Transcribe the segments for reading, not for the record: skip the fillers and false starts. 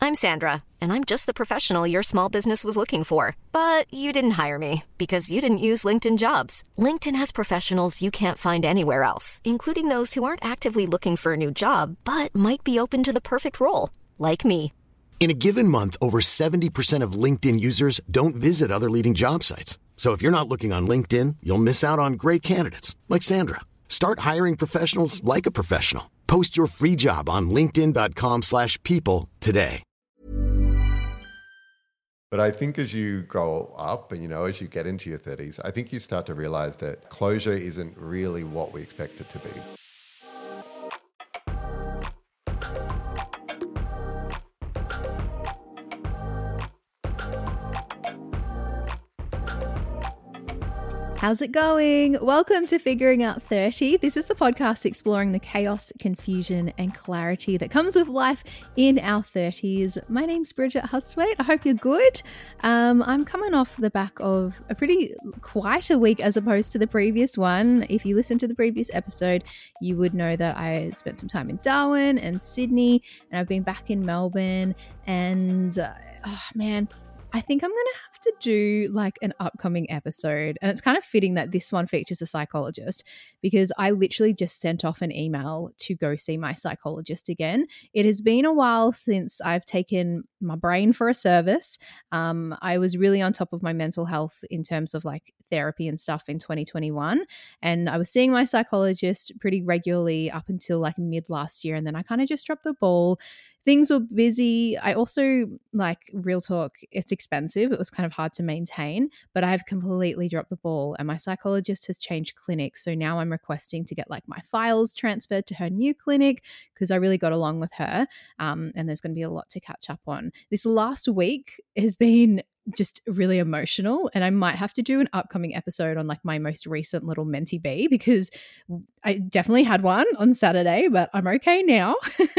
I'm Sandra, and I'm just the professional your small business was looking for. But you didn't hire me because you didn't use LinkedIn Jobs. LinkedIn has professionals you can't find anywhere else, including those who aren't actively looking for a new job, but might be open to the perfect role, like me. In a given month, over 70% of LinkedIn users don't visit other leading job sites. So if you're not looking on LinkedIn, you'll miss out on great candidates like Sandra. Start hiring professionals like a professional. Post your free job on linkedin.com/people today. But I think as you grow up and, as you get into your 30s, I think you start to realize that closure isn't really what we expect it to be. How's it going? Welcome to Figuring Out 30. This is the podcast exploring the chaos, confusion, and clarity that comes with life in our 30s. My name's Bridget Hustwaite. I hope you're good. I'm coming off the back of a pretty quieter week as opposed to the previous one. If you listened to the previous episode, you would know that I spent some time in Darwin and Sydney, and I've been back in Melbourne. And I think I'm going to have to do like an upcoming episode, and it's kind of fitting that this one features a psychologist because I literally just sent off an email to go see my psychologist again. It has been a while since I've taken my brain for a service. I was really on top of my mental health in terms of like therapy and stuff in 2021, and I was seeing my psychologist pretty regularly up until like mid last year, and then I kind of just dropped the ball. Things were busy. I also, like, real talk, it's expensive. It was kind of hard to maintain, but I've completely dropped the ball, and my psychologist has changed clinics. So now I'm requesting to get like my files transferred to her new clinic because I really got along with her. And there's going to be a lot to catch up on. This last week has been just really emotional, and I might have to do an upcoming episode on like my most recent little mentee bee because I definitely had one on Saturday, but I'm okay now.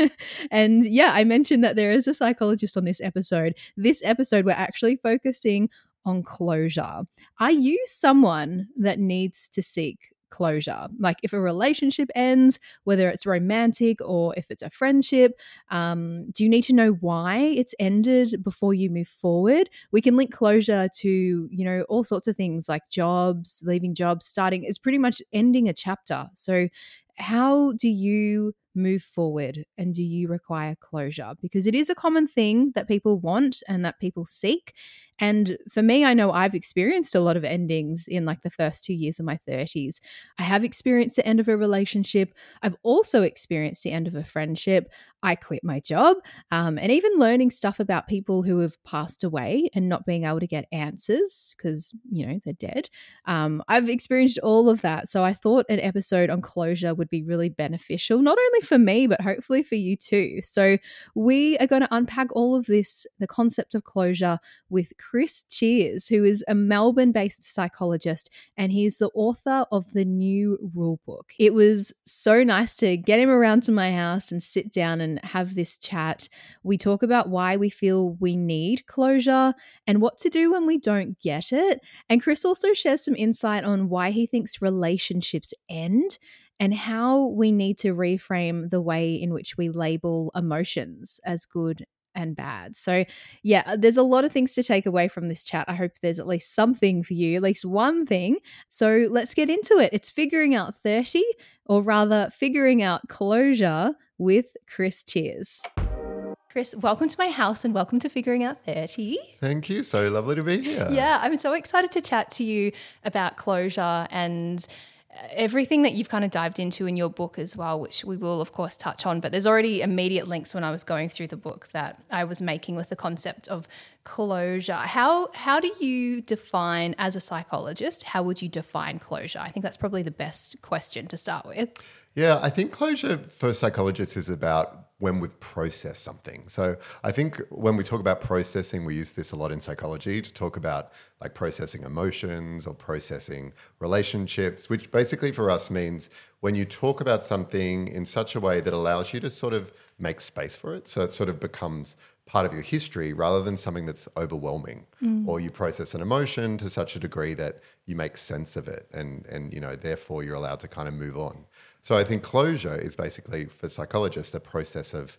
And yeah, I mentioned that there is a psychologist on this episode. This episode, we're actually focusing on closure. Are you someone that needs to seek closure? Like if a relationship ends, whether it's romantic or if it's a friendship, do you need to know why it's ended before you move forward? We can link closure to, all sorts of things like jobs, leaving jobs, starting is pretty much ending a chapter. So how do you move forward, and do you require closure? Because it is a common thing that people want and that people seek. And for me, I know I've experienced a lot of endings in like the first 2 years of my 30s. I have experienced the end of a relationship. I've also experienced the end of a friendship. I quit my job, and even learning stuff about people who have passed away and not being able to get answers because, they're dead. I've experienced all of that. So I thought an episode on closure would be really beneficial, not only for me, but hopefully for you too. So we are going to unpack all of this, the concept of closure, with Chris Cheers, who is a Melbourne-based psychologist, and he's the author of the New Rule Book. It was so nice to get him around to my house and sit down and have this chat. We talk about why we feel we need closure and what to do when we don't get it. And Chris also shares some insight on why he thinks relationships end and how we need to reframe the way in which we label emotions as good and bad. So yeah, there's a lot of things to take away from this chat. I hope there's at least something for you, at least one thing. So let's get into it. It's Figuring Out 30, or rather Figuring Out Closure with Chris Cheers. Chris, welcome to my house and welcome to Figuring Out 30. Thank you. So lovely to be here. Yeah, I'm so excited to chat to you about closure and everything that you've kind of dived into in your book as well, which we will of course touch on, but there's already immediate links when I was going through the book that I was making with the concept of closure. How do you define, as a psychologist, how would you define closure? I think that's probably the best question to start with. Yeah, I think closure for psychologists is about when we've processed something. So I think when we talk about processing, we use this a lot in psychology to talk about like processing emotions or processing relationships, which basically for us means when you talk about something in such a way that allows you to sort of make space for it. So it sort of becomes part of your history rather than something that's overwhelming, or you process an emotion to such a degree that you make sense of it and you know, therefore you're allowed to kind of move on. So I think closure is basically, for psychologists, a process of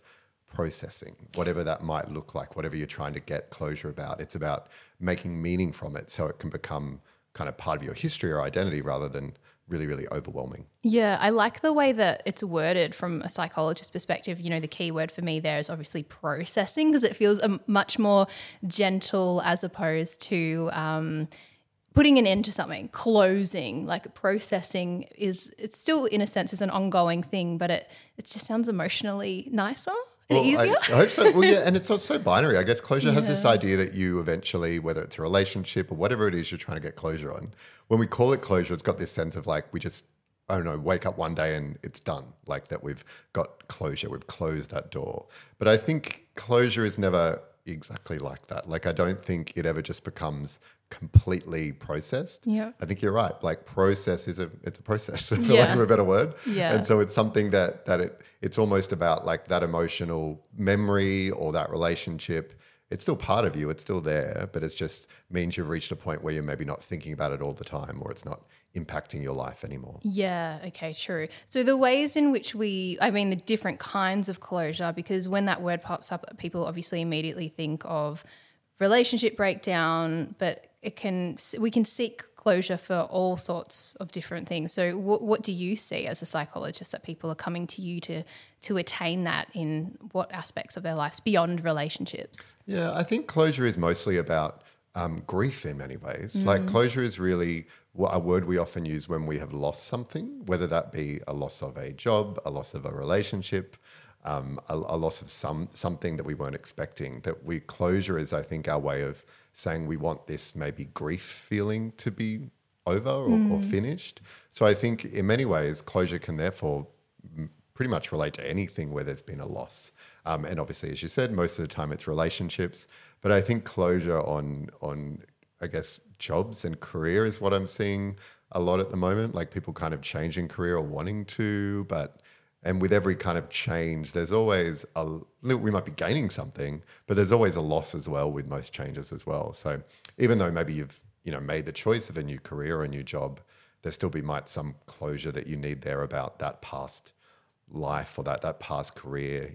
processing, whatever that might look like, whatever you're trying to get closure about. It's about making meaning from it so it can become kind of part of your history or identity rather than really, really overwhelming. Yeah, I like the way that it's worded from a psychologist's perspective. You know, the key word for me there is obviously processing, because it feels much more gentle as opposed to putting an end to something, closing. Like processing it's still in a sense is an ongoing thing, but it just sounds emotionally nicer. Easier? I hope so. Well, yeah, and it's not so binary. I guess closure has this idea that you eventually, whether it's a relationship or whatever it is you're trying to get closure on, when we call it closure, it's got this sense of like we just, I don't know, wake up one day and it's done, like that we've got closure, we've closed that door. But I think closure is never exactly like that. Like I don't think it ever just becomes completely processed. Yeah. I think you're right. Like process it's a process, for lack of a better word. Yeah. And so it's something that it's almost about like that emotional memory or that relationship. It's still part of you. It's still there, but it just means you've reached a point where you're maybe not thinking about it all the time, or it's not impacting your life anymore. Yeah, okay, true. So the ways in which the different kinds of closure, because when that word pops up, people obviously immediately think of relationship breakdown, but we can seek closure for all sorts of different things. So what do you see as a psychologist that people are coming to you to attain that in what aspects of their lives beyond relationships? Yeah, I think closure is mostly about grief in many ways. Like closure is really a word we often use when we have lost something, whether that be a loss of a job, a loss of a relationship, a loss of something that we weren't expecting. Closure is, I think, our way of saying we want this maybe grief feeling to be over or finished. So I think in many ways, closure can therefore pretty much relate to anything where there's been a loss. And obviously, as you said, most of the time it's relationships. But I think closure on I guess, jobs and career is what I'm seeing a lot at the moment, like people kind of changing career or wanting to, and with every kind of change, there's always we might be gaining something, but there's always a loss as well with most changes as well. So even though maybe you've made the choice of a new career or a new job, there still might some closure that you need there about that past life or that past career.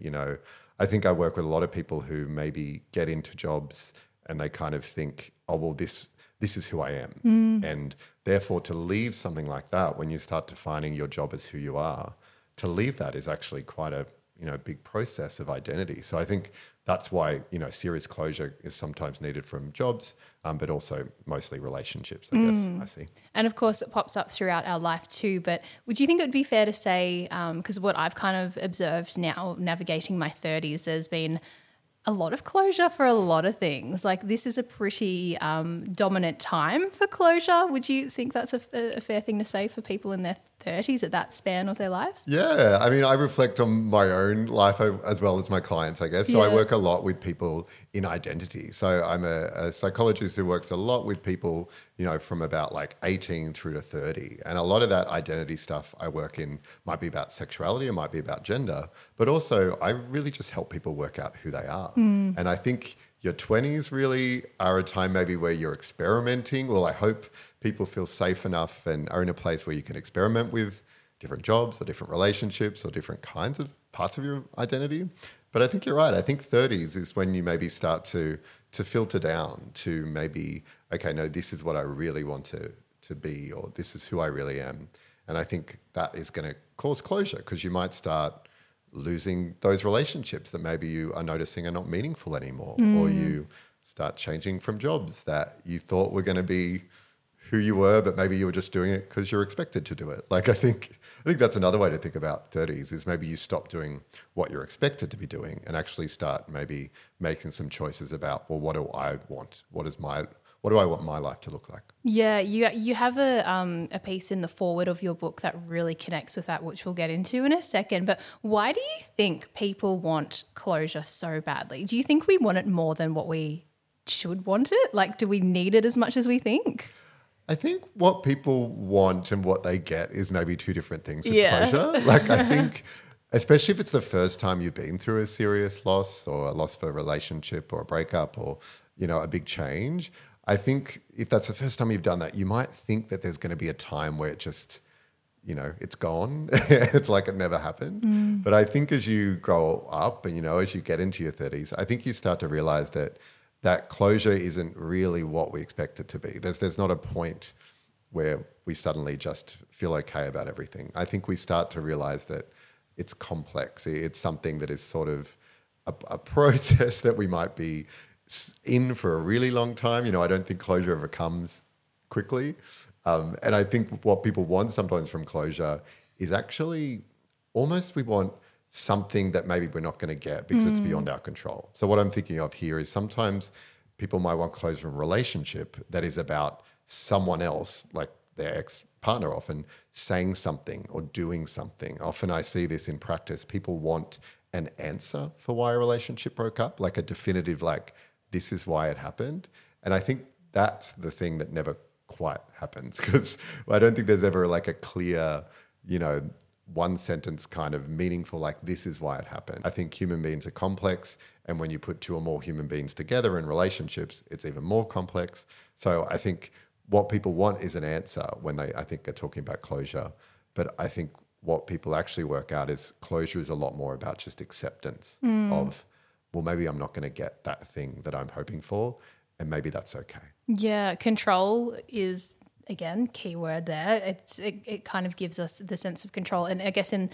I think I work with a lot of people who maybe get into jobs and they kind of think, oh, well, this is who I am. And therefore to leave something like that, when you start defining your job as who you are, to leave that is actually quite a big process of identity. So I think that's why serious closure is sometimes needed from jobs, but also mostly relationships, I guess I see. And of course, it pops up throughout our life too. But would you think it would be fair to say, because what I've kind of observed now, navigating my 30s, there's been a lot of closure for a lot of things. Like this is a pretty dominant time for closure. Would you think that's a fair thing to say for people in their 30s at that span of their lives? Yeah. I mean, I reflect on my own life as well as my clients, I guess. So I work a lot with people in identity. So I'm a psychologist who works a lot with people, from about like 18 through to 30. And a lot of that identity stuff I work in might be about sexuality, it might be about gender, but also I really just help people work out who they are. And I think your 20s really are a time maybe where you're experimenting. Well, I hope people feel safe enough and are in a place where you can experiment with different jobs or different relationships or different kinds of parts of your identity. But I think you're right. I think 30s is when you maybe start to filter down to maybe, okay, no, this is what I really want to be, or this is who I really am. And I think that is going to cause closure because you might start losing those relationships that maybe you are noticing are not meaningful anymore, or you start changing from jobs that you thought were going to be who you were, but maybe you were just doing it because you're expected to do it. Like I think that's another way to think about 30s is maybe you stop doing what you're expected to be doing and actually start maybe making some choices about, well, what do I want? What do I want my life to look like? Yeah, you have a piece in the foreword of your book that really connects with that, which we'll get into in a second. But why do you think people want closure so badly? Do you think we want it more than what we should want it? Like, do we need it as much as we think? I think what people want and what they get is maybe two different things with closure. Like I think, especially if it's the first time you've been through a serious loss or a loss of a relationship or a breakup or, a big change, I think if that's the first time you've done that, you might think that there's going to be a time where it just, it's gone. It's like it never happened. But I think as you grow up and, as you get into your 30s, I think you start to realize that closure isn't really what we expect it to be. There's not a point where we suddenly just feel okay about everything. I think we start to realize that it's complex. It's something that is sort of a process that we might be in for a really long time. I don't think closure ever comes quickly. And I think what people want sometimes from closure is actually almost we want something that maybe we're not going to get because it's beyond our control. So what I'm thinking of here is sometimes people might want closure from a relationship that is about someone else, like their ex-partner often, saying something or doing something. Often I see this in practice. People want an answer for why a relationship broke up, like a definitive, like, this is why it happened. And I think that's the thing that never quite happens, because I don't think there's ever like a clear, one sentence kind of meaningful, like, this is why it happened. I think human beings are complex. And when you put two or more human beings together in relationships, it's even more complex. So I think what people want is an answer when they, I think, are talking about closure. But I think what people actually work out is closure is a lot more about just acceptance of, well, maybe I'm not going to get that thing that I'm hoping for, and maybe that's okay. Yeah, control is, again, key word there. It kind of gives us the sense of control. And I guess in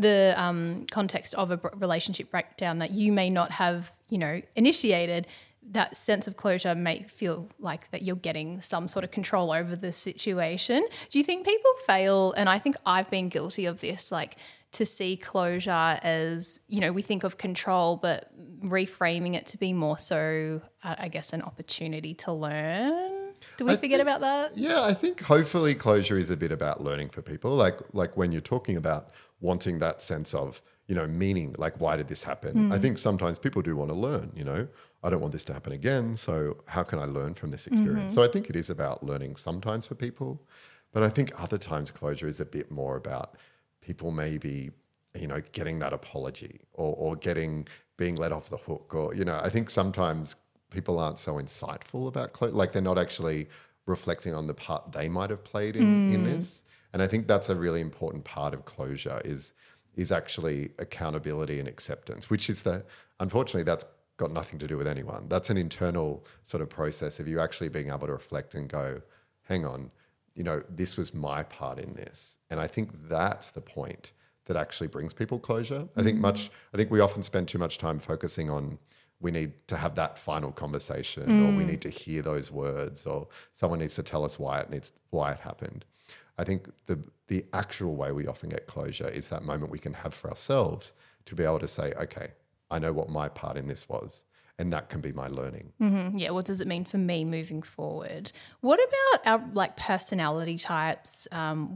the context of a relationship breakdown that you may not have, initiated, that sense of closure may feel like that you're getting some sort of control over the situation. Do you think people fail, and I think I've been guilty of this, like to see closure as, we think of control, but reframing it to be more so, I guess, an opportunity to learn? Do we forget about that? Yeah, I think hopefully closure is a bit about learning for people. Like when you're talking about wanting that sense of, meaning, like, why did this happen? I think sometimes people do want to learn, I don't want this to happen again, so how can I learn from this experience? So I think it is about learning sometimes for people, but I think other times closure is a bit more about people maybe, getting that apology or being let off the hook, or, I think sometimes people aren't so insightful about closure, like they're not actually reflecting on the part they might have played in this. And I think that's a really important part of closure is actually accountability and acceptance, which is unfortunately, that's got nothing to do with anyone. That's an internal sort of process of you actually being able to reflect and go, hang on, this was my part in this. And I think that's the point that actually brings people closure. I think we often spend too much time focusing on, we need to have that final conversation, or we need to hear those words, or someone needs to tell us why it happened. I think the actual way we often get closure is that moment we can have for ourselves to be able to say, okay, I know what my part in this was, and that can be my learning. Mm-hmm. Yeah, what does it mean for me moving forward? What about our personality types?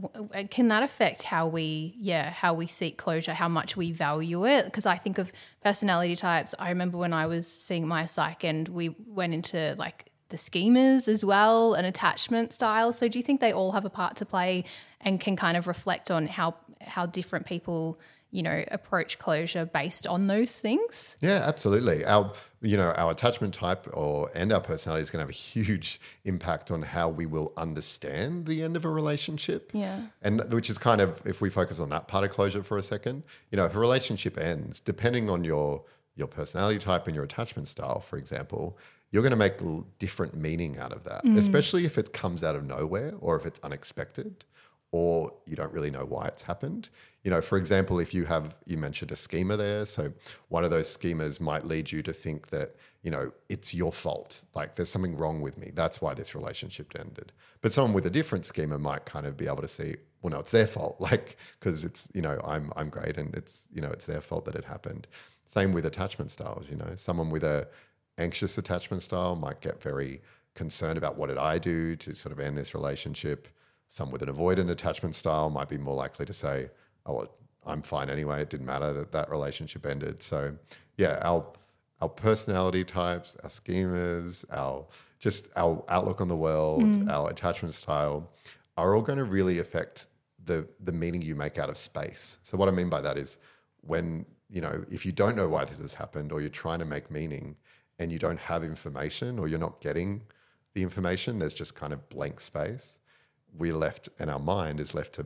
Can that affect how we seek closure, how much we value it? Because I think of personality types. I remember when I was seeing my psych, and we went into the schemas as well, and attachment styles. So do you think they all have a part to play and can kind of reflect on how different people, approach closure based on those things? Yeah, absolutely. Our attachment type and our personality is going to have a huge impact on how we will understand the end of a relationship. Yeah. And which is kind of, if we focus on that part of closure for a second, if a relationship ends, depending on your personality type and your attachment style, for example, you're going to make different meaning out of that, especially if it comes out of nowhere, or if it's unexpected, or you don't really know why it's happened. For example, if you mentioned a schema there. So one of those schemas might lead you to think that, it's your fault. Like, there's something wrong with me. That's why this relationship ended. But someone with a different schema might kind of be able to see, well, no, it's their fault. Like, because it's, I'm great, and it's, it's their fault that it happened. Same with attachment styles. Someone with a anxious attachment style might get very concerned about, what did I do to sort of end this relationship? Some with an avoidant attachment style might be more likely to say, oh, well, I'm fine anyway. It didn't matter that relationship ended. So yeah, our personality types, our schemas, our outlook on the world, our attachment style are all going to really affect the meaning you make out of space. So what I mean by that is, when, if you don't know why this has happened, or you're trying to make meaning and you don't have information, or you're not getting the information, there's just kind of blank space. We're left, and our mind is left to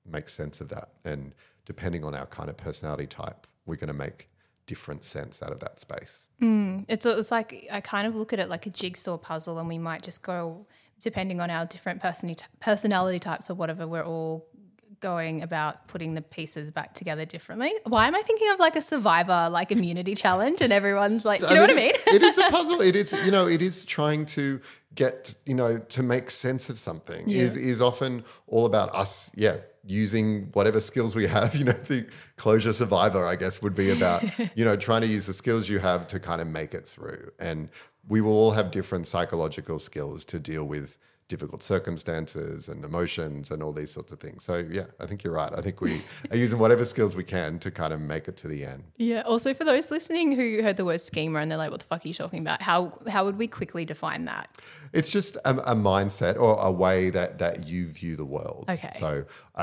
make sense of that. And depending on our kind of personality type, we're going to make different sense out of that space. It's like I kind of look at it like a jigsaw puzzle, and we might just go, depending on our different personality types or whatever, we're all going about putting the pieces back together differently. Why am I thinking of like a Survivor, like immunity challenge, and everyone's like, do you know what I mean? It is a puzzle. It is, it is trying to get, to make sense of something is often all about us, using whatever skills we have. The Closure Survivor, I guess, would be about, trying to use the skills you have to kind of make it through. And we will all have different psychological skills to deal with difficult circumstances and emotions and all these sorts of things. So, I think you're right. I think we are using whatever skills we can to kind of make it to the end. Yeah. Also, for those listening who heard the word schema and they're like, what the fuck are you talking about? How would we quickly define that? It's just a mindset or a way that you view the world. Okay. So,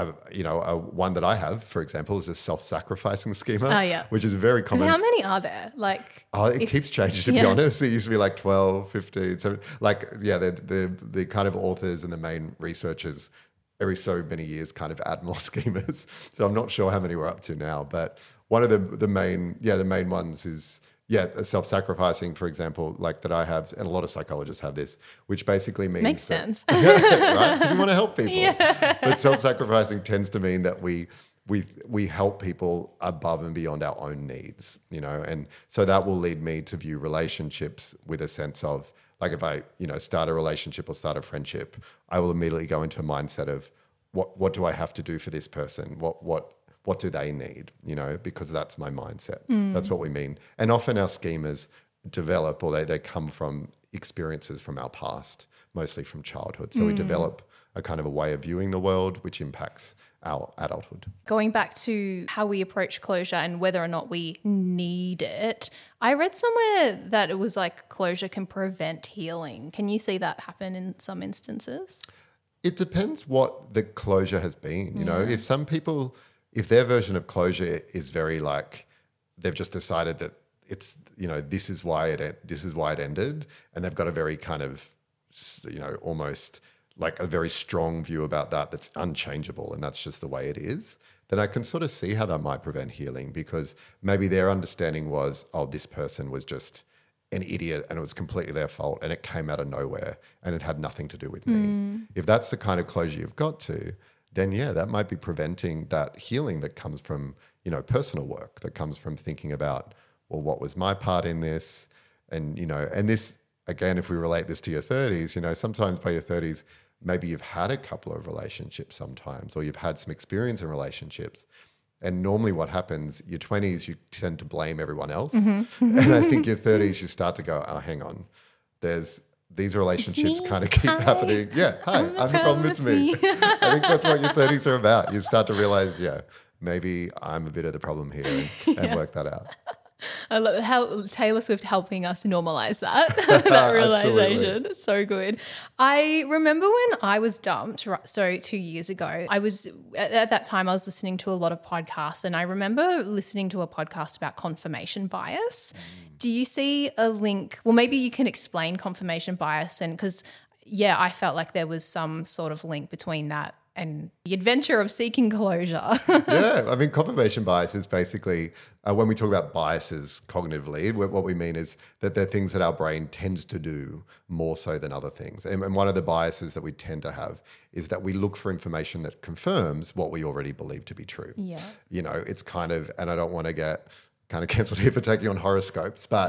one that I have, for example, is a self-sacrificing schema, which is very common. How many are there? It keeps changing, to be honest. It used to be like 12, 15, 17. The kind of authors and the main researchers every so many years kind of add more schemas. So I'm not sure how many we're up to now, but one of the main ones is a self-sacrificing, for example, like that I have, and a lot of psychologists have this, which basically means makes sense, right? Because we want to help people. But self-sacrificing tends to mean that we help people above and beyond our own needs, and so that will lead me to view relationships with a sense of, like, if I, start a relationship or start a friendship, I will immediately go into a mindset of what do I have to do for this person? What do they need? Because that's my mindset. That's what we mean. And often our schemas develop, or they come from experiences from our past, mostly from childhood. So we develop a kind of a way of viewing the world, which impacts our adulthood. Going back to how we approach closure and whether or not we need it, I read somewhere that it was like closure can prevent healing. Can you see that happen in some instances? It depends what the closure has been. If some people, if their version of closure is very like they've just decided that it's, this is why it ended, and they've got a very kind of, almost like a very strong view about that's unchangeable and that's just the way it is, then I can sort of see how that might prevent healing, because maybe their understanding was, this person was just an idiot and it was completely their fault and it came out of nowhere and it had nothing to do with me. If that's the kind of closure you've got to, then that might be preventing that healing that comes from, personal work, that comes from thinking about, well, what was my part in this? And, and this, again, if we relate this to your 30s, sometimes by your 30s, maybe you've had a couple of relationships sometimes, or you've had some experience in relationships. And normally what happens, your 20s, you tend to blame everyone else. And I think your 30s, you start to go, hang on, these relationships kind of keep happening. Yeah, hi, I'm the problem, it's me. I think that's what your 30s are about. You start to realize, maybe I'm a bit of the problem here, and work that out. I love how Taylor Swift helping us normalize that realization. It's so good. I remember when I was dumped, so 2 years ago, at that time I was listening to a lot of podcasts, and I remember listening to a podcast about confirmation bias. Do you see a link? Well, maybe you can explain confirmation bias, and because I felt like there was some sort of link between that and the adventure of seeking closure. Confirmation bias is basically, when we talk about biases cognitively, what we mean is that they're things that our brain tends to do more so than other things. And one of the biases that we tend to have is that we look for information that confirms what we already believe to be true. Yeah. It's kind of, and I don't want to get kind of cancelled here for taking on horoscopes, but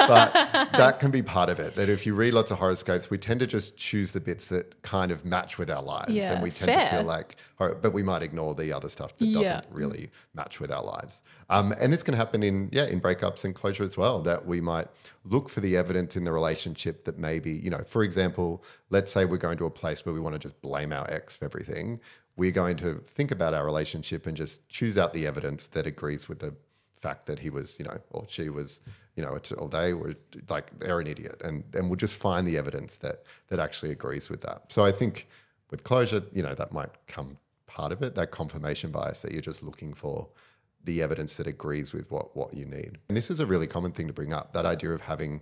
that can be part of it. That if you read lots of horoscopes, we tend to just choose the bits that kind of match with our lives, and we tend to feel like, but we might ignore the other stuff that doesn't really match with our lives. And this can happen in breakups and closure as well. That we might look for the evidence in the relationship that maybe, for example, let's say we're going to a place where we want to just blame our ex for everything. We're going to think about our relationship and just choose out the evidence that agrees with the fact that he was, or she was, or they were like, they're an idiot. And we'll just find the evidence that actually agrees with that. So I think with closure, that might come part of it, that confirmation bias, that you're just looking for the evidence that agrees with what you need. And this is a really common thing to bring up, that idea of having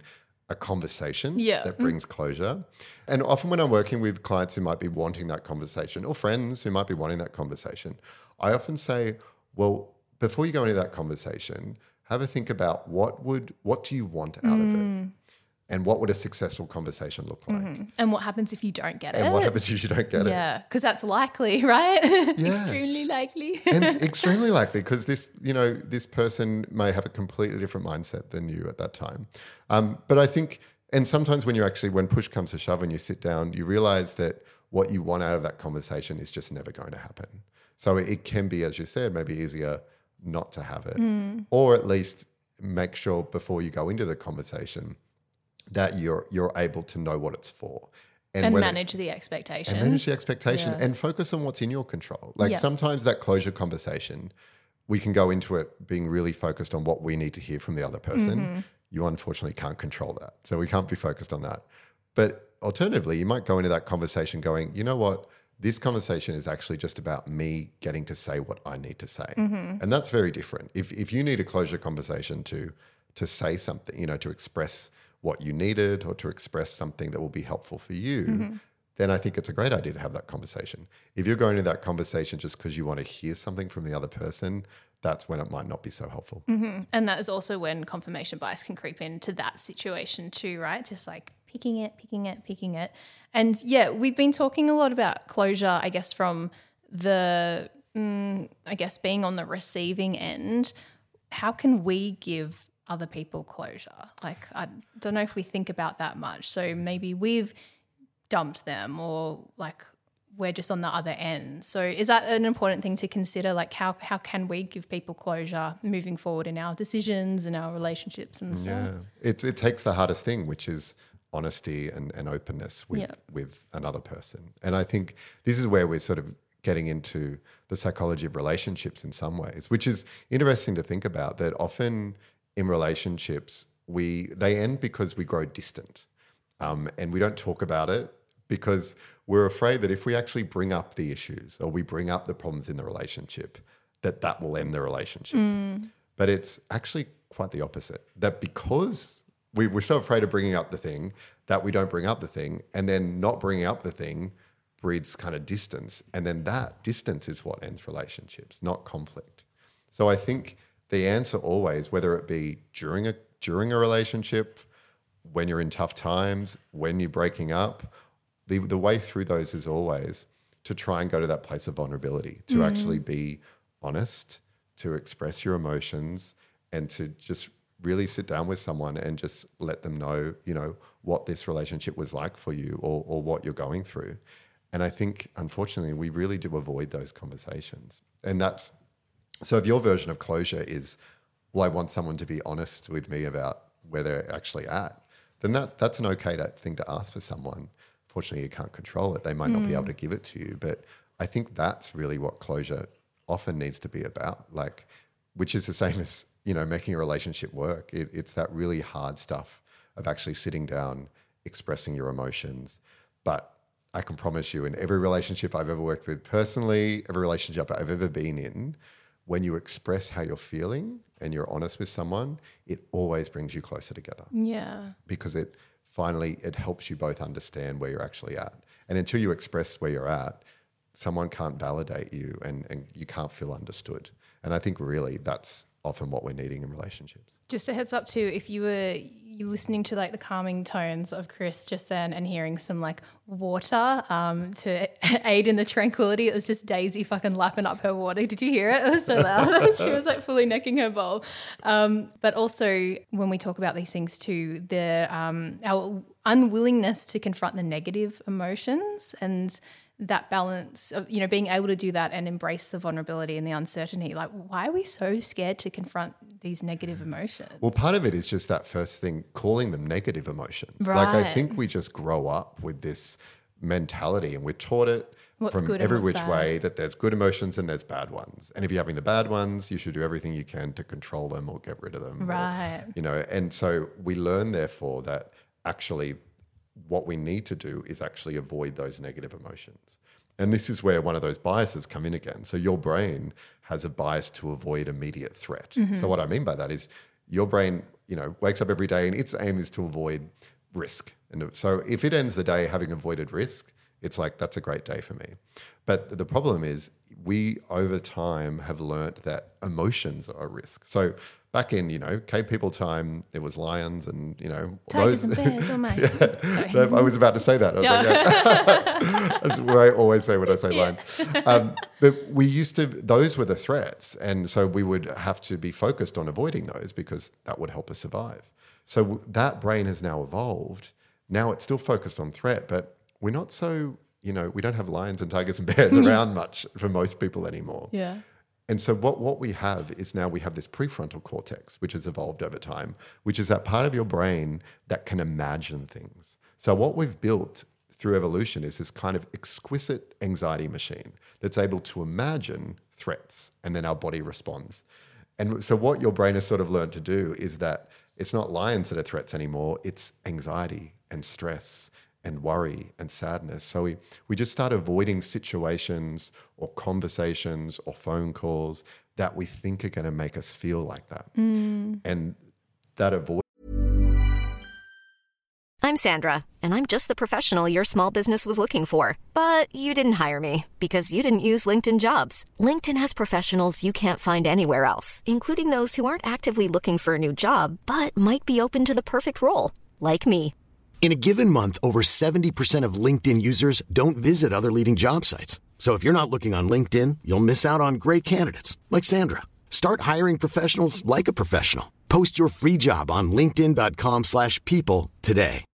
a conversation Yeah. that brings closure. And often when I'm working with clients who might be wanting that conversation or friends who might be wanting that conversation, I often say, well, before you go into that conversation, have a think about what do you want out of it? And what would a successful conversation look like? And what happens if you don't get it? And what happens if you don't get it? Yeah, because that's likely, right? Yeah. Extremely likely. And it's extremely likely because this person may have a completely different mindset than you at that time. But I think, and sometimes when push comes to shove and you sit down, you realize that what you want out of that conversation is just never going to happen. So it can be, as you said, maybe easier not to have it, or at least make sure before you go into the conversation that you're able to know what it's for. And manage the expectations. And manage the expectation and focus on what's in your control. Like sometimes that closure conversation, we can go into it being really focused on what we need to hear from the other person. You unfortunately can't control that. So we can't be focused on that. But alternatively, you might go into that conversation going, you know what? This conversation is actually just about me getting to say what I need to say. And that's very different. If you need a closure conversation to say something, to express what you needed or to express something that will be helpful for you, then I think it's a great idea to have that conversation. If you're going to that conversation just because you want to hear something from the other person, that's when it might not be so helpful. And that is also when confirmation bias can creep into that situation too, right? Just like picking it. And yeah, we've been talking a lot about closure, I guess, from the, being on the receiving end. How can we give other people closure? Like, I don't know if we think about that much. So maybe we've dumped them or like we're just on the other end. So is that an important thing to consider? Like how can we give people closure moving forward in our decisions and our relationships and stuff? Yeah, it takes the hardest thing, which is honesty and openness with another person. And I think this is where we're sort of getting into the psychology of relationships in some ways, which is interesting to think about, that often in relationships, they end because we grow distant, and we don't talk about it because we're afraid that if we actually bring up the issues or we bring up the problems in the relationship, that will end the relationship. But it's actually quite the opposite, that because we're so afraid of bringing up the thing that we don't bring up the thing, and then not bringing up the thing breeds kind of distance, and then that distance is what ends relationships, not conflict. So I think the answer always, whether it be during a relationship, when you're in tough times, when you're breaking up, the way through those is always to try and go to that place of vulnerability, to actually be honest, to express your emotions, and to just really sit down with someone and just let them know, what this relationship was like for you or what you're going through. And I think, unfortunately, we really do avoid those conversations. And so if your version of closure is, well, I want someone to be honest with me about where they're actually at, then that's an okay thing to ask for someone. Fortunately, you can't control it. They might not be able to give it to you. But I think that's really what closure often needs to be about, which is the same as, making a relationship work. It's that really hard stuff of actually sitting down, expressing your emotions. But I can promise you, in every relationship I've ever worked with personally, every relationship I've ever been in, when you express how you're feeling and you're honest with someone, it always brings you closer together. Yeah. Because it helps you both understand where you're actually at. And until you express where you're at, someone can't validate you and you can't feel understood. And I think really that's often what we're needing in relationships. Just a heads up too, if you were listening to like the calming tones of Chris just then and hearing some like water to aid in the tranquility, it was just Daisy fucking lapping up her water. Did you hear it? It was so loud. She was like fully necking her bowl. But also when we talk about these things too, our unwillingness to confront the negative emotions and that balance of, being able to do that and embrace the vulnerability and the uncertainty. Like, why are we so scared to confront these negative emotions? Well, part of it is just that first thing, calling them negative emotions. Right. Like, I think we just grow up with this mentality and we're taught it from every which way that there's good emotions and there's bad ones. And if you're having the bad ones, you should do everything you can to control them or get rid of them. Right. Or, and so we learn, therefore, that actually what we need to do is actually avoid those negative emotions. And this is where one of those biases come in again. So your brain has a bias to avoid immediate threat. So what I mean by that is your brain, wakes up every day and its aim is to avoid risk. And so if it ends the day having avoided risk, it's like, that's a great day for me. But the problem is we over time have learnt that emotions are a risk. So back in, cave people time, there was lions and, tigers and bears, or mate. Yeah, I was about to say that. I was like, that's what I always say when I say lions. But those were the threats. And so we would have to be focused on avoiding those because that would help us survive. So that brain has now evolved. Now it's still focused on threat, but we're not so, we don't have lions and tigers and bears around much for most people anymore. Yeah. And so what we have is now we have this prefrontal cortex, which has evolved over time, which is that part of your brain that can imagine things. So what we've built through evolution is this kind of exquisite anxiety machine that's able to imagine threats, and then our body responds. And so what your brain has sort of learned to do is that it's not lions that are threats anymore, it's anxiety and stress and worry and sadness. So we just start avoiding situations or conversations or phone calls that we think are going to make us feel like that. And that I'm Sandra, and I'm just the professional your small business was looking for. But you didn't hire me because you didn't use LinkedIn Jobs. LinkedIn has professionals you can't find anywhere else, including those who aren't actively looking for a new job, but might be open to the perfect role, like me. In a given month, over 70% of LinkedIn users don't visit other leading job sites. So if you're not looking on LinkedIn, you'll miss out on great candidates like Sandra. Start hiring professionals like a professional. Post your free job on linkedin.com/people today.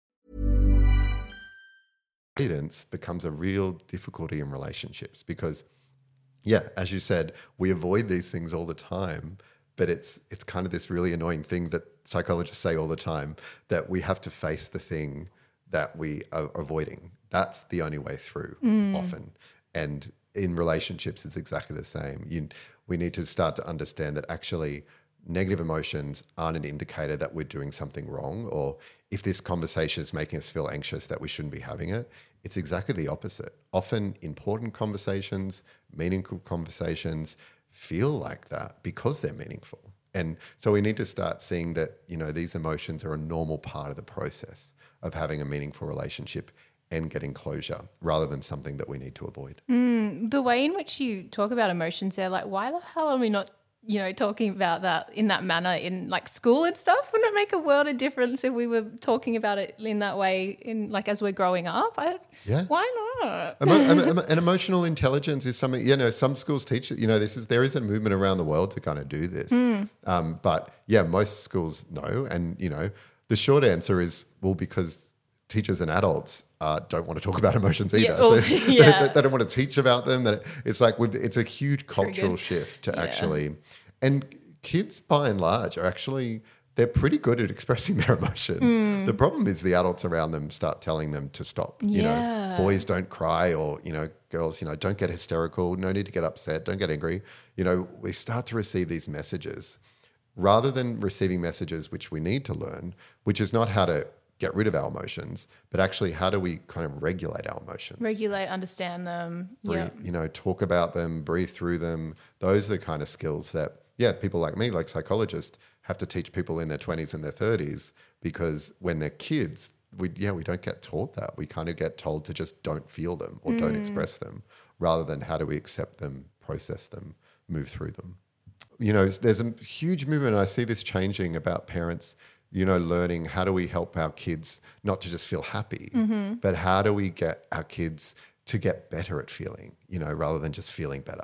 avoidance becomes a real difficulty in relationships because, as you said, we avoid these things all the time. But it's kind of this really annoying thing that psychologists say all the time, that we have to face the thing that we are avoiding. That's the only way through often. And in relationships, it's exactly the same. We need to start to understand that actually negative emotions aren't an indicator that we're doing something wrong, or if this conversation is making us feel anxious that we shouldn't be having it. It's exactly the opposite. Often important conversations, meaningful conversations, feel like that because they're meaningful. And so we need to start seeing that, these emotions are a normal part of the process of having a meaningful relationship and getting closure rather than something that we need to avoid. The way in which you talk about emotions there, like why the hell are we not, talking about that in that manner in like school and stuff? Wouldn't it make a world of difference if we were talking about it in that way in like as we're growing up? Why not? And emotional intelligence is something, some schools teach it, there is a movement around the world to kind of do this. But most schools know. And, the short answer is, well, because teachers and adults don't want to talk about emotions either. They don't want to teach about them. It's like it's a huge cultural shift to actually, and kids by and large are actually, they're pretty good at expressing their emotions. The problem is the adults around them start telling them to stop. Boys don't cry, or, girls, don't get hysterical, no need to get upset, don't get angry. We start to receive these messages rather than receiving messages which we need to learn, which is not how to get rid of our emotions, but actually how do we kind of regulate our emotions? Regulate, understand them. Talk about them, breathe through them. Those are the kind of skills that, people like me, like psychologists, have to teach people in their 20s and their 30s, because when they're kids, we don't get taught that. We kind of get told to just don't feel them or don't express them, rather than how do we accept them, process them, move through them. There's a huge movement, and I see this changing, about parents learning how do we help our kids not to just feel happy, but how do we get our kids to get better at feeling, rather than just feeling better.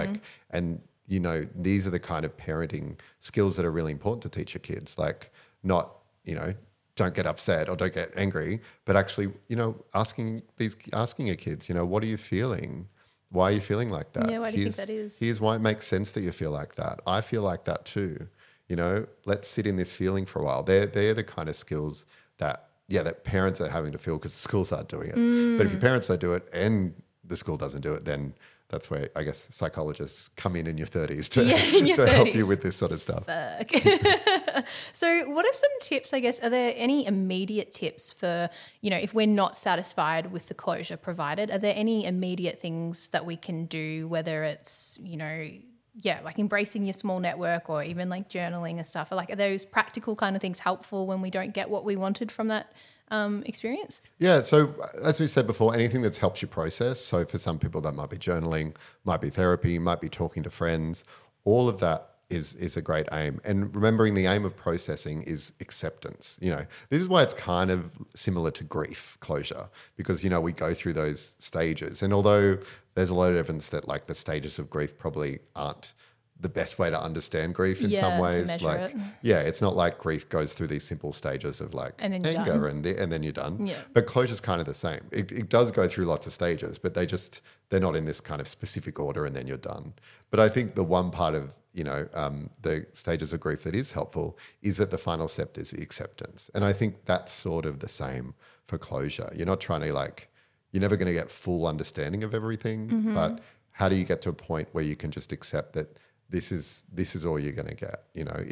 These are the kind of parenting skills that are really important to teach your kids, like not, don't get upset or don't get angry, but actually, asking your kids, what are you feeling? Why are you feeling like that? Yeah, why do you think that is? Here's why it makes sense that you feel like that. I feel like that too. Let's sit in this feeling for a while. They're the kind of skills that parents are having to feel because the schools aren't doing it. But if your parents don't do it and the school doesn't do it, then that's where I guess psychologists come in your 30s to help you with this sort of stuff. So what are some tips, I guess? Are there any immediate tips for, if we're not satisfied with the closure provided, are there any immediate things that we can do, whether it's, like embracing your small network or even like journaling and stuff? Like, are those practical kind of things helpful when we don't get what we wanted from that experience? Yeah. So as we said before, anything that helps you process. So for some people that might be journaling, might be therapy, might be talking to friends. All of that is a great aim. And remembering the aim of processing is acceptance. This is why it's kind of similar to grief closure, because, we go through those stages. And although there's a lot of evidence that like the stages of grief probably aren't the best way to understand grief in some ways. It's not like grief goes through these simple stages of like anger and then you're done. Yeah. But closure's kind of the same. It does go through lots of stages, but they're not in this kind of specific order and then you're done. But I think the one part of the stages of grief that is helpful is that the final step is the acceptance. And I think that's sort of the same for closure. You're not trying to you're never going to get full understanding of everything, but how do you get to a point where you can just accept that this is all you're going to get,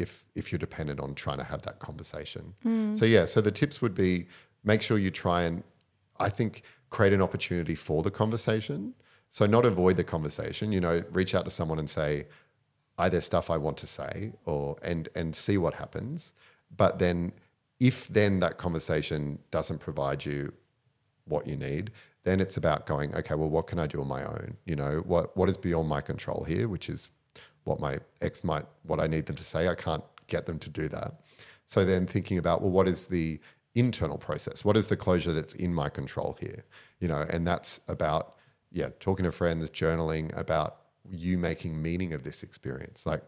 if you're dependent on trying to have that conversation. So the tips would be make sure you try and, I think, create an opportunity for the conversation. So not avoid the conversation, reach out to someone and say, there's stuff I want to say and see what happens. But then if then that conversation doesn't provide you what you need, then it's about going, okay, well, what can I do on my own? What is beyond my control here, which is what my ex what I need them to say. I can't get them to do that. So then thinking about, well, what is the internal process? What is the closure that's in my control here? And that's about, talking to friends, journaling, about you making meaning of this experience. Like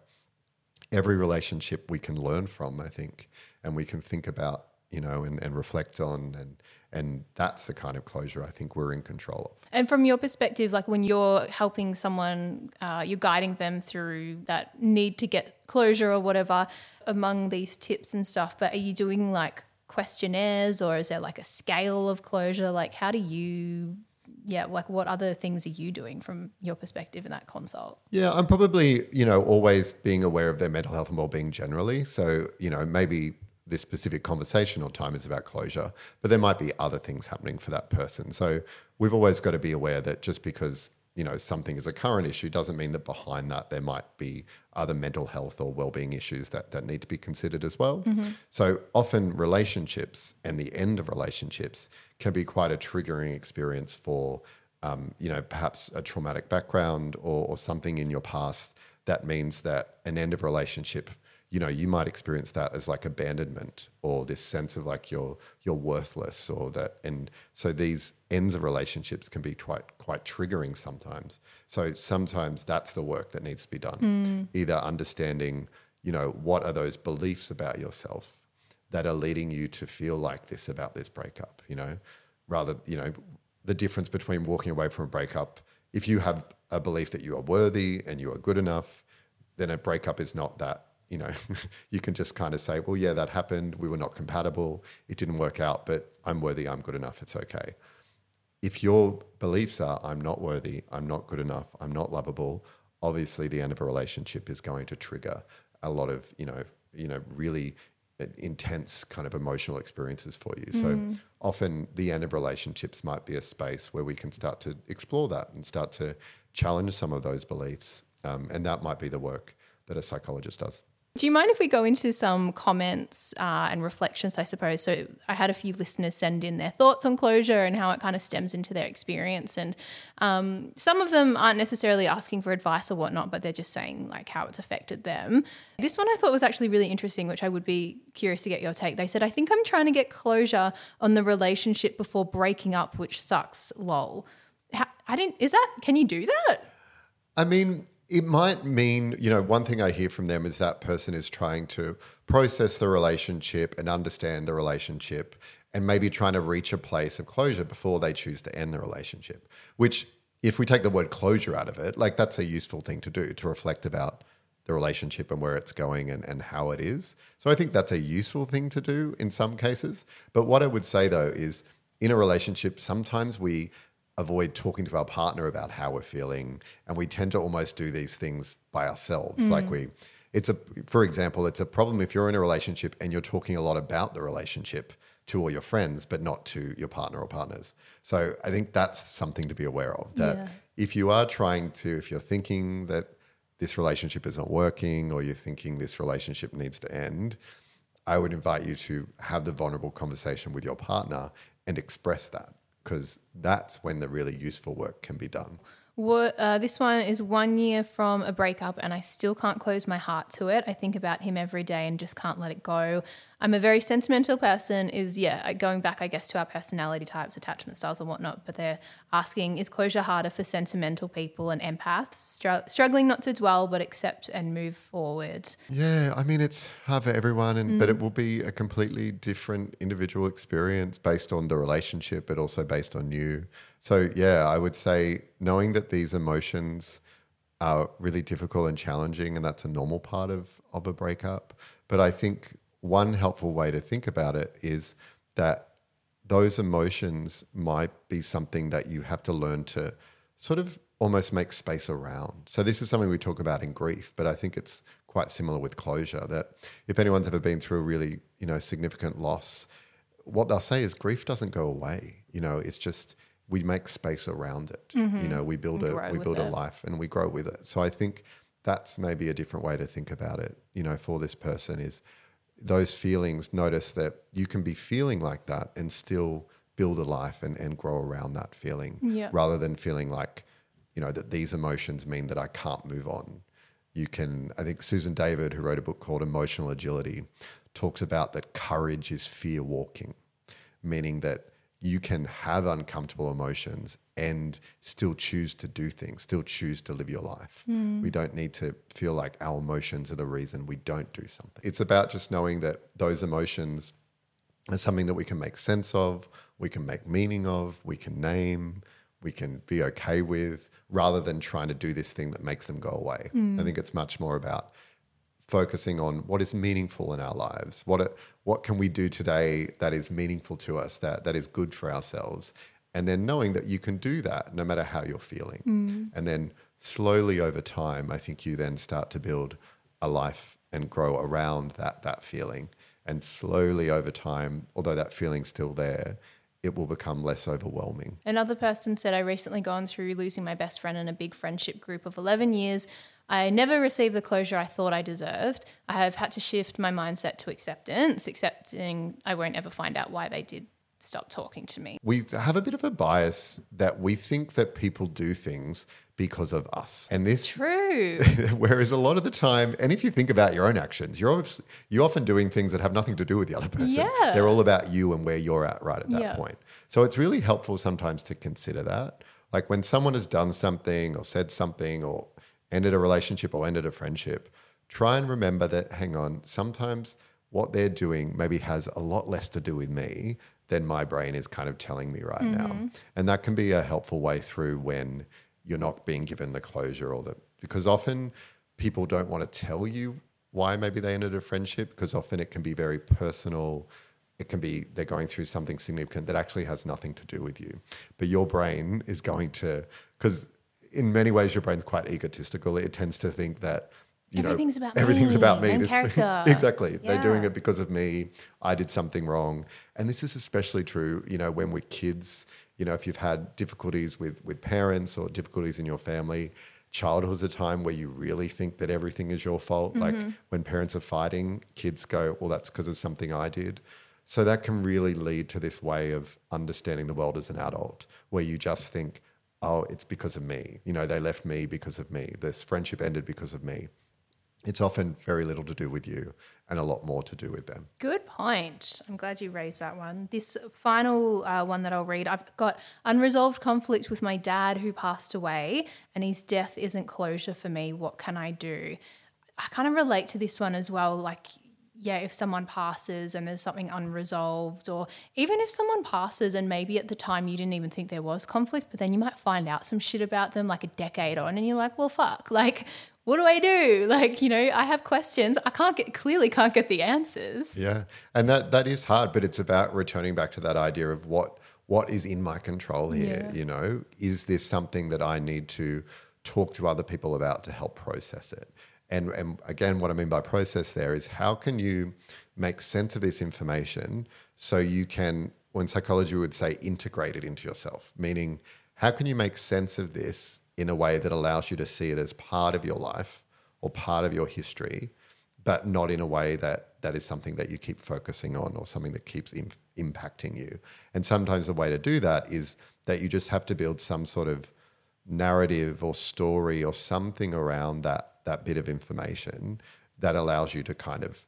every relationship we can learn from, I think, and we can think about, and reflect on, and that's the kind of closure I think we're in control of. And from your perspective, like when you're helping someone, you're guiding them through that need to get closure or whatever among these tips and stuff, but are you doing like questionnaires or is there like a scale of closure? Like how do you, what other things are you doing from your perspective in that consult? Yeah, I'm probably, always being aware of their mental health and well-being generally. So, maybe this specific conversation or time is about closure, but there might be other things happening for that person. So we've always got to be aware that just because, something is a current issue doesn't mean that behind that there might be other mental health or well-being issues that need to be considered as well. So often relationships and the end of relationships can be quite a triggering experience for, perhaps a traumatic background or something in your past that means that an end of relationship, you might experience that as like abandonment or this sense of like you're worthless or that. And so these ends of relationships can be quite triggering sometimes. So sometimes that's the work that needs to be done. Either understanding, what are those beliefs about yourself that are leading you to feel like this about this breakup, rather, the difference between walking away from a breakup. If you have a belief that you are worthy and you are good enough, then a breakup is not that. You can just kind of say, well, yeah, that happened. We were not compatible. It didn't work out, but I'm worthy. I'm good enough. It's okay. If your beliefs are, I'm not worthy, I'm not good enough, I'm not lovable, obviously the end of a relationship is going to trigger a lot of, really intense kind of emotional experiences for you. So often the end of relationships might be a space where we can start to explore that and start to challenge some of those beliefs. And that might be the work that a psychologist does. Do you mind if we go into some comments and reflections, I suppose? So I had a few listeners send in their thoughts on closure and how it kind of stems into their experience. And some of them aren't necessarily asking for advice or whatnot, but they're just saying like how it's affected them. This one I thought was actually really interesting, which I would be curious to get your take. They said, I think I'm trying to get closure on the relationship before breaking up, which sucks, lol. Can you do that? I mean, it might mean, one thing I hear from them is that person is trying to process the relationship and understand the relationship and maybe trying to reach a place of closure before they choose to end the relationship, which if we take the word closure out of it, like that's a useful thing to do, to reflect about the relationship and where it's going and how it is. So I think that's a useful thing to do in some cases. But what I would say though is in a relationship, sometimes we avoid talking to our partner about how we're feeling, and we tend to almost do these things by ourselves. For example, it's a problem if you're in a relationship and you're talking a lot about the relationship to all your friends, but not to your partner or partners. So I think that's something to be aware of, that if you are if you're thinking that this relationship isn't working or you're thinking this relationship needs to end, I would invite you to have the vulnerable conversation with your partner and express that, because that's when the really useful work can be done. This one is 1 year from a breakup and I still can't close my heart to it. I think about him every day and just can't let it go. I'm a very sentimental person, going back, I guess, to our personality types, attachment styles and whatnot, but they're asking, is closure harder for sentimental people and empaths, struggling not to dwell but accept and move forward? Yeah, I mean, it's hard for everyone, but it will be a completely different individual experience based on the relationship, but also based on you. So, yeah, I would say knowing that these emotions are really difficult and challenging, and that's a normal part of a breakup. But I think one helpful way to think about it is that those emotions might be something that you have to learn to sort of almost make space around. So this is something we talk about in grief, but I think it's quite similar with closure, that if anyone's ever been through a really, significant loss, what they'll say is grief doesn't go away. It's just we make space around it. We build a life and we grow with it. So I think that's maybe a different way to think about it, for this person is those feelings, notice that you can be feeling like that and still build a life and grow around that feeling, rather than feeling like, that these emotions mean that I can't move on. I think Susan David, who wrote a book called Emotional Agility, talks about that courage is fear walking, meaning that you can have uncomfortable emotions and still choose to do things, still choose to live your life. We don't need to feel like our emotions are the reason we don't do something. It's about just knowing that those emotions are something that we can make sense of, we can make meaning of, we can name, we can be okay with, rather than trying to do this thing that makes them go away. I think it's much more about focusing on what is meaningful in our lives. What can we do today that is meaningful to us, that is good for ourselves? And then knowing that you can do that no matter how you're feeling. And then slowly over time, I think you then start to build a life and grow around that feeling. And slowly over time, although that feeling's still there, it will become less overwhelming. Another person said, I recently gone through losing my best friend in a big friendship group of 11 years. I never received the closure I thought I deserved. I have had to shift my mindset to acceptance, accepting I won't ever find out why they did stop talking to me. We have a bit of a bias that we think that people do things because of us. And this True. Whereas a lot of the time, and if you think about your own actions, you're often doing things that have nothing to do with the other person. Yeah. They're all about you and where you're at right at that point. So it's really helpful sometimes to consider that. Like when someone has done something or said something or ended a relationship or ended a friendship, try and remember that, hang on, sometimes what they're doing maybe has a lot less to do with me than my brain is kind of telling me right now. And that can be a helpful way through when you're not being given the closure because often people don't want to tell you why maybe they ended a friendship, because often it can be very personal. It can be they're going through something significant that actually has nothing to do with you. But your brain is going to, because in many ways your brain's quite egotistical. It tends to think that, everything's about me. Main character. Exactly. Yeah. They're doing it because of me. I did something wrong. And this is especially true, when we're kids, if you've had difficulties with parents or difficulties in your family. Childhood's a time where you really think that everything is your fault. Like when parents are fighting, kids go, well, that's because of something I did. So that can really lead to this way of understanding the world as an adult, where you just think, oh, it's because of me. They left me because of me. This friendship ended because of me. It's often very little to do with you and a lot more to do with them. Good point. I'm glad you raised that one. This final one that I'll read, I've got unresolved conflict with my dad who passed away, and his death isn't closure for me. What can I do? I kind of relate to this one as well. Like, if someone passes and there's something unresolved, or even if someone passes and maybe at the time you didn't even think there was conflict, but then you might find out some shit about them like a decade on and you're like, well, fuck, like, what do I do? Like, I have questions. I clearly can't get the answers. Yeah. And that is hard, but it's about returning back to that idea of what is in my control here. Is this something that I need to talk to other people about to help process it? And again, what I mean by process there is how can you make sense of this information so you can, when psychology would say, integrate it into yourself, meaning how can you make sense of this in a way that allows you to see it as part of your life or part of your history, but not in a way that is something that you keep focusing on or something that keeps impacting you. And sometimes the way to do that is that you just have to build some sort of narrative or story or something around that bit of information that allows you to kind of,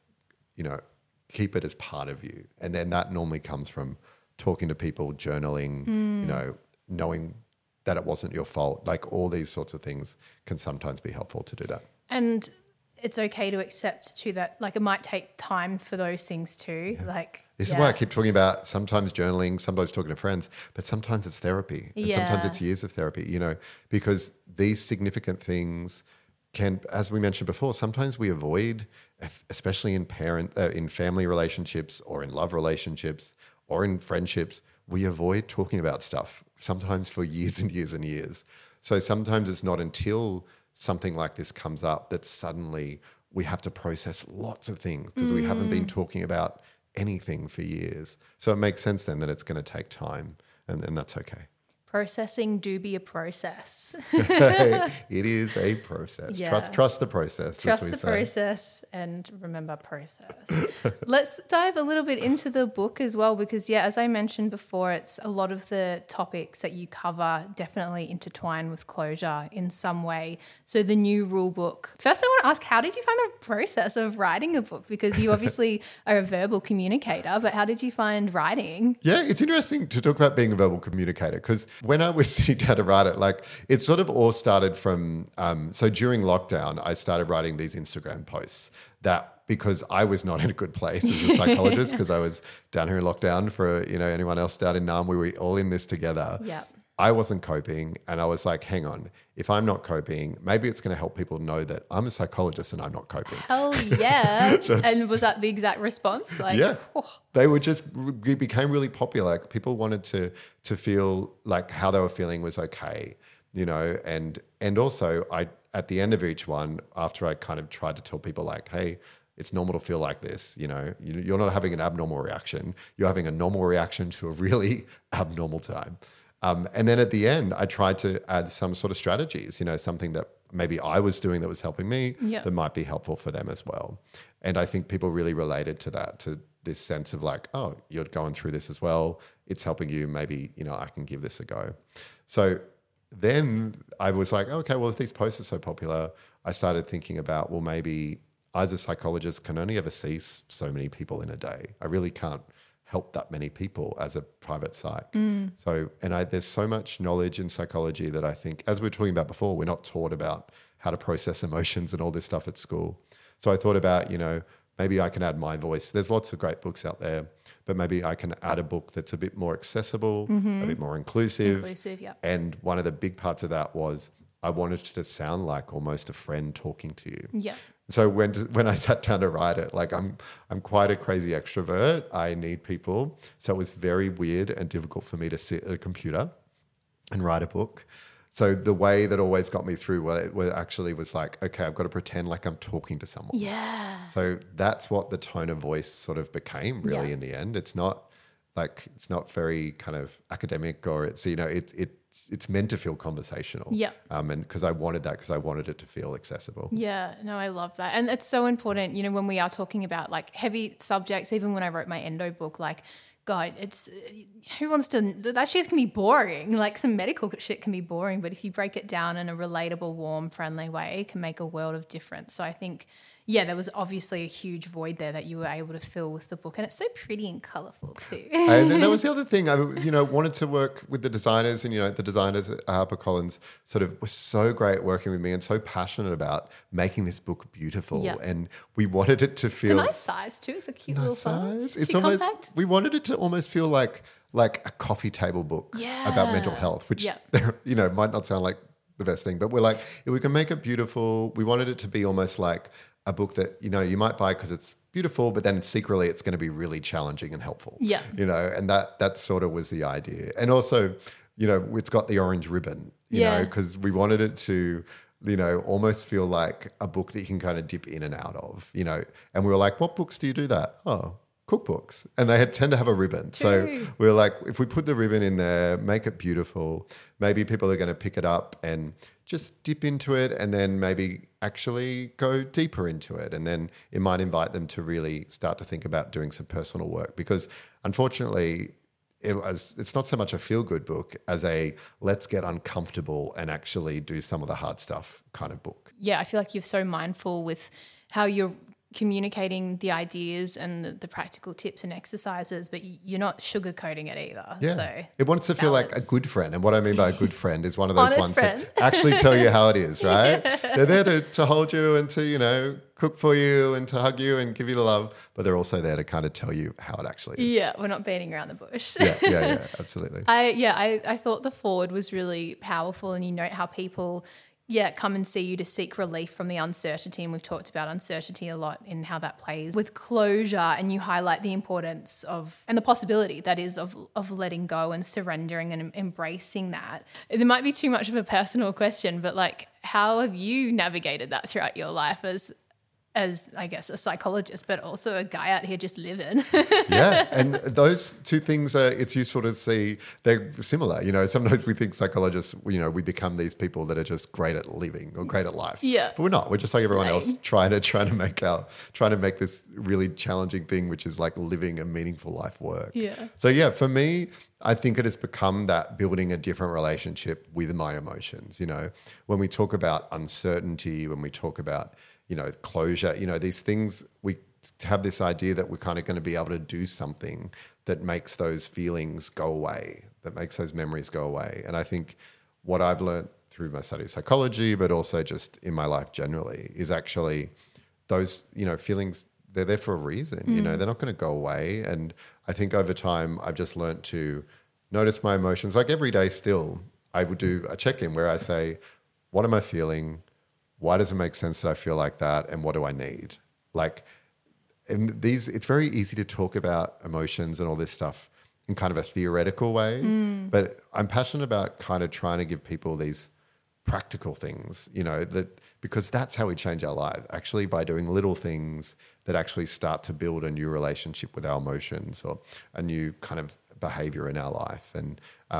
keep it as part of you. And then that normally comes from talking to people, journaling, knowing that it wasn't your fault. Like all these sorts of things can sometimes be helpful to do that. And it's okay to accept too that like it might take time for those things too. Yeah. Like this is why I keep talking about sometimes journaling, sometimes talking to friends, but sometimes it's therapy. And sometimes it's years of therapy, because these significant things can, as we mentioned before, sometimes we avoid, especially in in family relationships or in love relationships or in friendships, we avoid talking about stuff sometimes for years and years and years. So sometimes it's not until something like this comes up that suddenly we have to process lots of things because we haven't been talking about anything for years. So it makes sense then that it's going to take time, and that's okay. Processing do be a process. It is a process. Yeah. Trust the process. Trust the process and remember process. Let's dive a little bit into the book as well because, as I mentioned before, it's a lot of the topics that you cover definitely intertwine with closure in some way. So the new rule book. First, I want to ask, how did you find the process of writing a book? Because you obviously are a verbal communicator, but how did you find writing? Yeah, it's interesting to talk about being a verbal communicator because when I was sitting down to write it, like it sort of all started from, so during lockdown, I started writing these Instagram posts because I was not in a good place as a psychologist because I was down here in lockdown for, anyone else down in Naarm, we were all in this together. Yeah. I wasn't coping and I was like, hang on, if I'm not coping, maybe it's going to help people know that I'm a psychologist and I'm not coping. Hell yeah. And was that the exact response? Like, yeah. They became really popular. Like people wanted to feel like how they were feeling was okay, and also at the end of each one, after I kind of tried to tell people like, hey, it's normal to feel like this, you're not having an abnormal reaction. You're having a normal reaction to a really abnormal time. And then at the end, I tried to add some sort of strategies, something that maybe I was doing that was helping me that might be helpful for them as well. And I think people really related to that, to this sense of like, oh, you're going through this as well. It's helping you. Maybe, I can give this a go. So then I was like, okay, well, if these posts are so popular, I started thinking about, well, maybe I as a psychologist can only ever see so many people in a day. I really can't help that many people as a private psych. So, there's so much knowledge in psychology that I think, as we were talking about before, we're not taught about how to process emotions and all this stuff at school. So I thought about, maybe I can add my voice. There's lots of great books out there, but maybe I can add a book that's a bit more accessible, a bit more inclusive. Yeah. And one of the big parts of that was I wanted it to sound like almost a friend talking to you. Yeah. So when I sat down to write it, like I'm quite a crazy extrovert. I need people. So it was very weird and difficult for me to sit at a computer and write a book. So the way that always got me through actually was like, okay, I've got to pretend like I'm talking to someone. Yeah. So that's what the tone of voice sort of became really in the end. It's not very kind of academic or it's meant to feel conversational. Yeah. And because I wanted it to feel accessible. Yeah, no, I love that. And it's so important, when we are talking about like heavy subjects, even when I wrote my endo book, like, God, that shit can be boring. Like some medical shit can be boring, but if you break it down in a relatable, warm, friendly way, it can make a world of difference. So I think, there was obviously a huge void there that you were able to fill with the book. And it's so pretty and colourful too. And then that was the other thing. I, wanted to work with the designers and, the designers at HarperCollins sort of were so great working with me and so passionate about making this book beautiful. Yeah. And we wanted it to feel... It's a nice size too. It's a cute little size. It's almost compact. We wanted it to almost feel like a coffee table book about mental health, which, might not sound like the best thing, but we're like, if we can make it beautiful, we wanted it to be almost like a book that, you might buy because it's beautiful, but then secretly it's going to be really challenging and helpful. Yeah. And that sort of was the idea. And also, it's got the orange ribbon, you know, because we wanted it to, almost feel like a book that you can kind of dip in and out of, and we were like, what books do you do that? Oh, cookbooks, and they tend to have a ribbon. True. So we were like, if we put the ribbon in there, make it beautiful, maybe people are going to pick it up and just dip into it, and then maybe actually go deeper into it. And then it might invite them to really start to think about doing some personal work, because unfortunately, it's not so much a feel-good book as a let's get uncomfortable and actually do some of the hard stuff kind of book. Yeah, I feel like you're so mindful with how you're communicating the ideas and the practical tips and exercises, but you're not sugarcoating it either. Yeah. So it wants to feel like a good friend. And what I mean by a good friend is one of those Honest ones friend. that actually tell you how it is, right? They're there to hold you and to, cook for you and to hug you and give you the love, but they're also there to kind of tell you how it actually is. yeah, we're not beating around the bush. Yeah, absolutely. I thought the forward was really powerful, and you note how people come and see you to seek relief from the uncertainty, and we've talked about uncertainty a lot in how that plays with closure, and you highlight the importance of and the possibility that is of letting go and surrendering and embracing that. It might be too much of a personal question, but like, how have you navigated that throughout your life as I guess a psychologist, but also a guy out here just living? Yeah, and those two things it's useful to see they're similar. Sometimes we think psychologists, we become these people that are just great at living or great at life. Yeah. But we're not. We're just like everyone else Same. trying to make this really challenging thing, which is like living a meaningful life work. Yeah. So yeah, for me, I think it has become that building a different relationship with my emotions. When we talk about uncertainty, when we talk about closure, these things, we have this idea that we're kind of going to be able to do something that makes those feelings go away, that makes those memories go away. And I think what I've learned through my study of psychology, but also just in my life generally, is actually those, feelings, they're there for a reason. They're not going to go away. And I think over time, I've just learned to notice my emotions. Like every day still, I would do a check-in where I say, what am I feeling? Why does it make sense that I feel like that? And what do I need? It's very easy to talk about emotions and all this stuff in kind of a theoretical way, but I'm passionate about kind of trying to give people these practical things, because that's how we change our life, actually by doing little things that actually start to build a new relationship with our emotions or a new kind of behavior in our life. And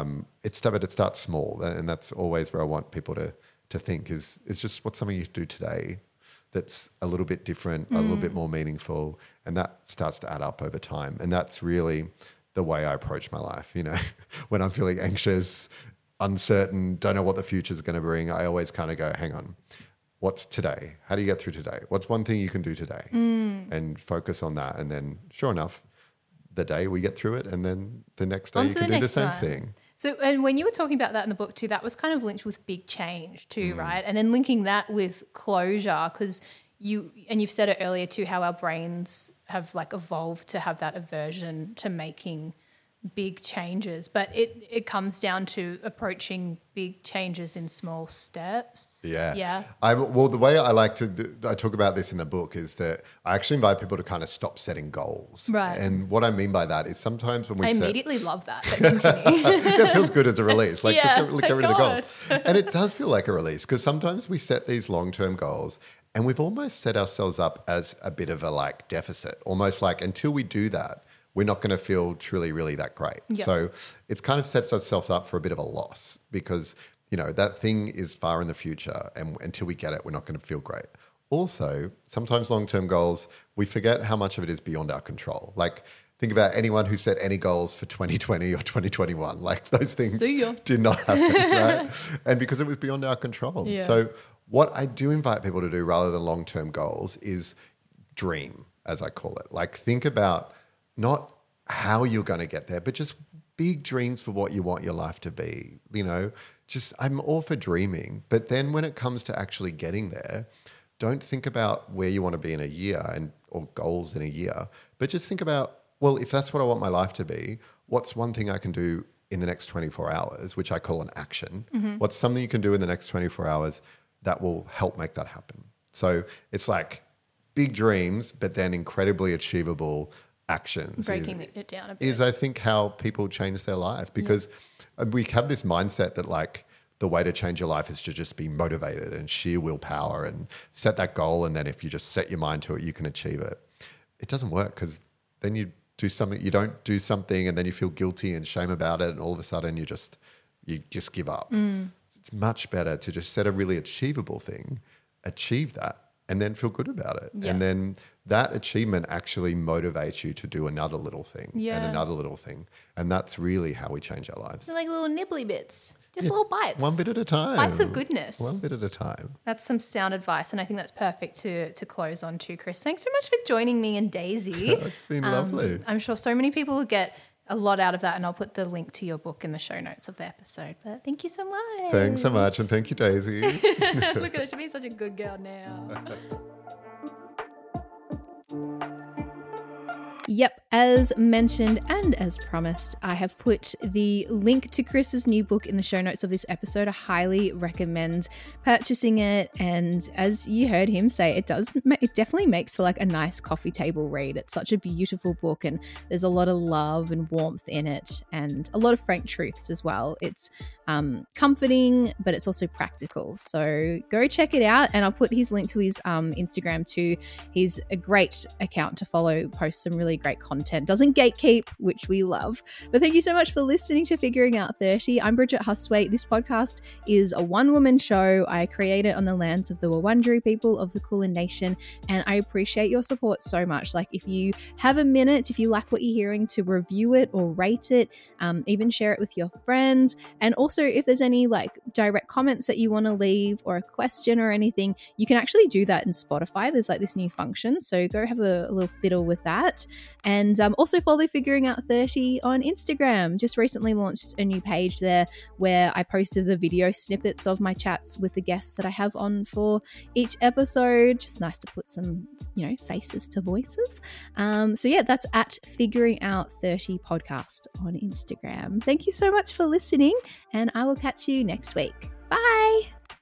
it starts small, and that's always where I want people to think is just what's something you do today that's a little bit different, a little bit more meaningful, and that starts to add up over time. And that's really the way I approach my life. When I'm feeling anxious, uncertain, don't know what the future is going to bring, I always kind of go, hang on, what's today? How do you get through today? What's one thing you can do today? And focus on that. And then sure enough, the day we get through it, and then the next day you can do the same thing. So, and when you were talking about that in the book too, that was kind of linked with big change too, right? And then linking that with closure, because you've said it earlier too, how our brains have like evolved to have that aversion to making big changes, but it comes down to approaching big changes in small steps. Yeah. Well, the way I like to I talk about this in the book is that I actually invite people to kind of stop setting goals. Right. And what I mean by that is sometimes when we I set... immediately love that, but continue. It feels good as a release. Like Yeah, just get rid of the God. goals. And it does feel like a release, because sometimes we set these long-term goals and we've almost set ourselves up as a bit of a like deficit, almost like until we do that, we're not going to feel truly, really that great. Yep. So it's kind of sets ourselves up for a bit of a loss, because, that thing is far in the future, and until we get it, we're not going to feel great. Also, sometimes long-term goals, we forget how much of it is beyond our control. Like, think about anyone who set any goals for 2020 or 2021. Like, those things did not happen, right? And because it was beyond our control. Yeah. So what I do invite people to do rather than long-term goals is dream, as I call it. Like, think about not how you're going to get there, but just big dreams for what you want your life to be. Just I'm all for dreaming. But then when it comes to actually getting there, don't think about where you want to be in a year or goals in a year, but just think about, well, if that's what I want my life to be, what's one thing I can do in the next 24 hours, which I call an action? What's something you can do in the next 24 hours that will help make that happen? So it's like big dreams, but then incredibly achievable actions. Breaking it down a bit. Is I think how people change their life, because we have this mindset that like the way to change your life is to just be motivated and sheer willpower and set that goal, and then if you just set your mind to it, you can achieve it. It doesn't work, because then you do something. You don't do something and then you feel guilty and shame about it, and all of a sudden you just give up. It's much better to just set a really achievable thing, achieve that, and then feel good about it. Yeah. And then that achievement actually motivates you to do another little thing and another little thing. And that's really how we change our lives. They're like little nibbly bits, just little bites. One bit at a time. Bites of goodness. One bit at a time. That's some sound advice, and I think that's perfect to close on too, Chris. Thanks so much for joining me and Daisy. It's been lovely. I'm sure so many people will get a lot out of that, and I'll put the link to your book in the show notes of the episode. But thank you so much. Thanks so much, and thank you, Daisy. Look at her, she's being such a good girl now. Yep, as mentioned and as promised, I have put the link to Chris's new book in the show notes of this episode. I highly recommend purchasing it. And as you heard him say, it definitely makes for like a nice coffee table read. It's such a beautiful book, and there's a lot of love and warmth in it, and a lot of frank truths as well. It's comforting, but it's also practical. So go check it out. And I'll put his link to his Instagram too. He's a great account to follow, posts some really great content, doesn't gatekeep, which we love. But thank you so much for listening to Figuring Out 30. I'm Bridget Hustwaite. This podcast is a one-woman show. I create it on the lands of the Wurundjeri people of the Kulin Nation, and I appreciate your support so much. Like, if you have a minute, if you like what you're hearing, to review it or rate it, even share it with your friends. And also, if there's any like direct comments that you want to leave or a question or anything, you can actually do that in Spotify. There's like this new function, so go have a little fiddle with that. And also follow Figuring Out 30 on Instagram. Just recently launched a new page there where I posted the video snippets of my chats with the guests that I have on for each episode. Just nice to put some, faces to voices. So yeah, that's at Figuring Out 30 podcast on Instagram. Thank you so much for listening, and I will catch you next week. Bye.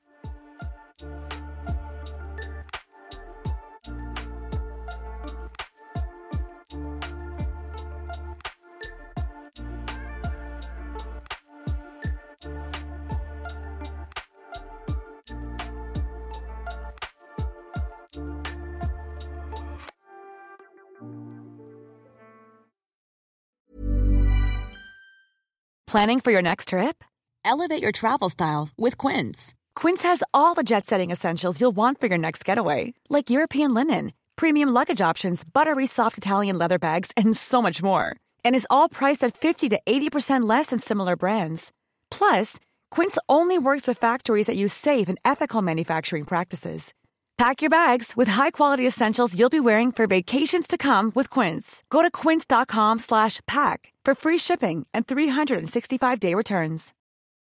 Planning for your next trip? Elevate your travel style with Quince. Quince has all the jet-setting essentials you'll want for your next getaway, like European linen, premium luggage options, buttery soft Italian leather bags, and so much more. And is all priced at 50 to 80% less than similar brands. Plus, Quince only works with factories that use safe and ethical manufacturing practices. Pack your bags with high-quality essentials you'll be wearing for vacations to come with Quince. Go to quince.com/pack for free shipping and 365-day returns.